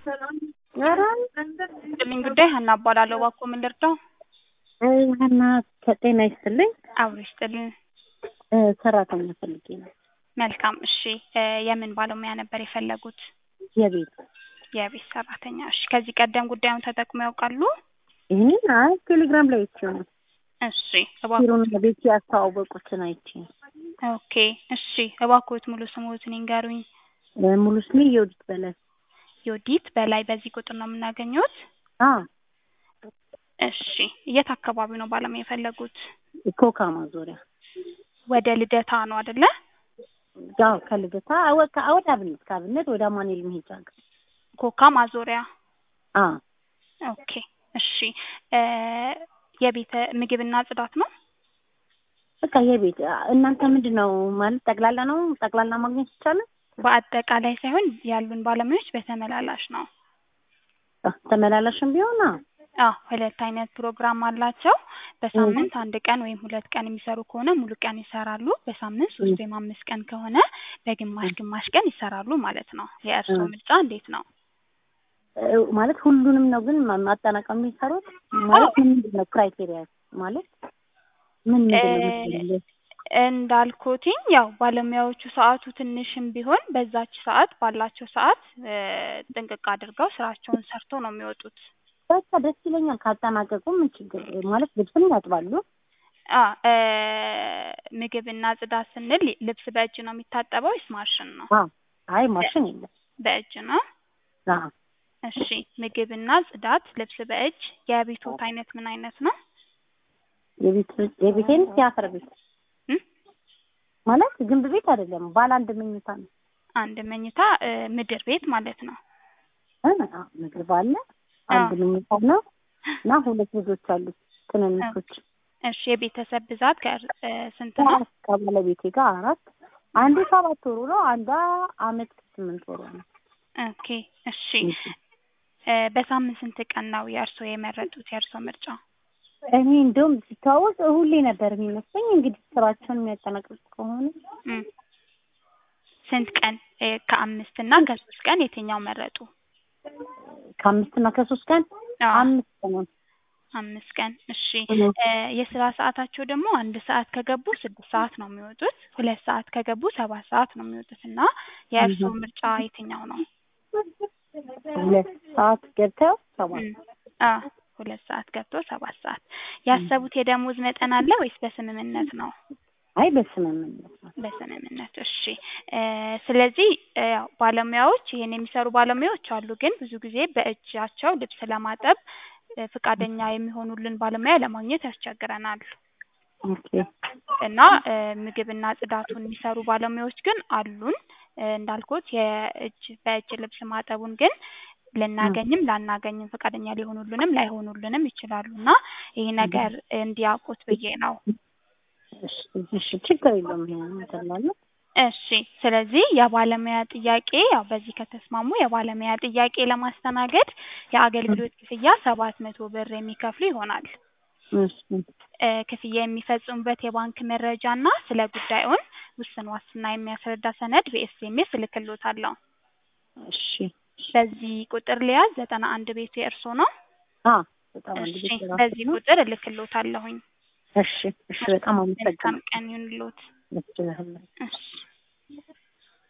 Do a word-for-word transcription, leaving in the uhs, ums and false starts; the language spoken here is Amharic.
ኧረ ጥልኝ ጉዳይ ሀና እባላለሁ። እባክዎ ምን ልርዳው? ሀና ከጤና ይስጥልኝ። አብሮ ይስጥልኝ። ሰራተኛ ፈልጌ ነው። መልካም እሺ። የምን ባለሙያ ነበር የፈለጉት? የቤት የቤት ሰራተኛ። እሺ ከዚህ ቀደም ጉዳዩን ተጠቅመው ያውቃሉ? ይሄን አይ ቴሌግራም ላይ አይቼው ነው። እሺ ቢሮውን እባክዎት። ቤት ያስተዋወቁትን አይቼ ነው። ኦኬ እሺ እባክዎት ሙሉ ስሞትን ይንገሩኝ። ሙሉ ስሜ የወዲት በላይ። ዮዲት በላይ። በዚህ ቁጥር ነው የምናገኘዎት? አዎ እሺ የት አካባቢ ነው ባለሙያ የፈለጉት? ኮካ ማዞሪያ። ወደ ልደታ ነው አይደለ? ያው ከልደታ ወደ ወደ አብነት ከአብነት ወደ አማኑኤል መሄጃ ጋር ኮካ ማዞሪያ። አ ኦኬ እሺ የቤተ ምግብና ጽዳት ነው? በቃ የቤት እናንተ ምንድነው ማለት ጠቅላላ ነው? ጠቅላላ ማግኘት ይቻላል? በአጠቃላይ ሳይሆን ያሉን ባለሙያዎች በተመላላሽ ነው። ተመላላሽም ቢሆን አዎ ሁለት አይነት ፕሮግራም አላቸው። በሳምንት አንድ ቀን ወይም ሁለት ቀን የሚሰሩ ከሆነ ሙሉ ቀን ይሰራሉ። በሳምንት ሶስት ወይም አምስት ቀን ከሆነ በግማሽ ግማሽ ቀን ይሰራሉ ማለት ነው። የእርስዎ ምርጫ እንዴት ነው? ማለት ሁሉንም ነው ግን ማጠናቀም የሚሰሩት ማለት ምንድን ነው ክራይቴሪያ ማለት ምን ምንድን ነው? እንዳልኩትኝ ያው ባለሙያዎቹ ሰዓቱ ትንሽም ቢሆን በዛች ሰዓት ባላቸው ሰዓት ጥንቅቅ አድርገው ስራቸውን ሰርተው ነው የሚወጡት። በቃ ደስ ይለኛል ካጠናቀቁ ምን ችግር ማለት ልብስም ያጥባሉ? አ ምግብና ጽዳት ስንል ልብስ በእጅ ነው የሚታጠበው ወይስ ማሽን ነው? አዎ አይ ማሽን የለም። በእጅ ነው? አዎ እሺ ምግብና ጽዳት ልብስ በእጅ። የቤቶት አይነት ምን አይነት ነው? የቤት የቤቴን ሲያፈር ቤት ማለት ግንብ ቤት አይደለም፣ ባለ አንድ መኝታ ነው። አንድ መኝታ ምድር ቤት ማለት ነው። አዎ ምድር ባለ አንድ መኝታ ነው እና ሁለት ልጆች አሉ ትንንሾች። እሺ የቤተሰብ ብዛት ስንት ነው? ከባለቤቴ ጋር አራት። አንዱ ሰባት ወሩ ነው፣ አንዷ አመት ከስምንት ወሩ ነው። ኦኬ እሺ በሳምንት ስንት ቀን ነው የእርስዎ የመረጡት የእርስዎ ምርጫ? እኔ እንደውም ሲታወቅ ሁሌ ነበር የሚመስለኝ። እንግዲህ ስራቸውን የሚያጠናቅቁ ከሆነ ስንት ቀን? ከአምስት እና ከሶስት ቀን የትኛው መረጡ? ከአምስት እና ከሶስት ቀን አምስት ቀን አምስት ቀን እሺ። የስራ ሰዓታቸው ደግሞ አንድ ሰዓት ከገቡ ስድስት ሰዓት ነው የሚወጡት። ሁለት ሰዓት ከገቡ ሰባት ሰዓት ነው የሚወጡት እና የእርስዎ ምርጫ የትኛው ነው? ሁለት ሰዓት ገብተው ሰባት አ ሁለት ሰዓት ገብቶ ሰባት ሰዓት። ያሰቡት የደሞዝ መጠን አለ ወይስ በስምምነት ነው? አይ በስምምነት ነው። በስምምነት እሺ። ስለዚህ ያው ባለሙያዎች ይሄን የሚሰሩ ባለሙያዎች አሉ፣ ግን ብዙ ጊዜ በእጃቸው ልብስ ለማጠብ ፍቃደኛ የሚሆኑልን ባለሙያ ለማግኘት ያስቸግረናል። ኦኬ እና ምግብና ጽዳቱን የሚሰሩ ባለሙያዎች ግን አሉን። እንዳልኩት የእጅ በእጅ ልብስ ማጠቡን ግን ልናገኝም ላናገኝም ፍቃደኛ ሊሆኑልንም ላይሆኑልንም ይችላሉና ይሄ ነገር እንዲያውቁት ብዬ ነው። እሺ እሺ ችግር የለውም ይሄን እንተላለን። እሺ ስለዚህ የባለሙያ ጥያቄ ያው በዚህ ከተስማሙ የባለሙያ ጥያቄ ለማስተናገድ የአገልግሎት ክፍያ ሰባት መቶ ብር የሚከፍሉ ይሆናል። እሺ ክፍያ የሚፈጽሙበት የባንክ መረጃና ስለ ጉዳዩን ውስን ዋስትና የሚያስረዳ ሰነድ በኤስኤምኤስ እልክልዎታለሁ። እሺ በዚህ ቁጥር ሊያዝ ዘጠና አንድ ቤቱ የእርስዎ ነው? አዎ ዘጠና አንድ ቤቱ ነው። በዚህ ቁጥር እልክልዎታለሁኝ። እሺ እሺ በጣም አመሰግናለሁ። ቀን ይሁንልዎት። እሺ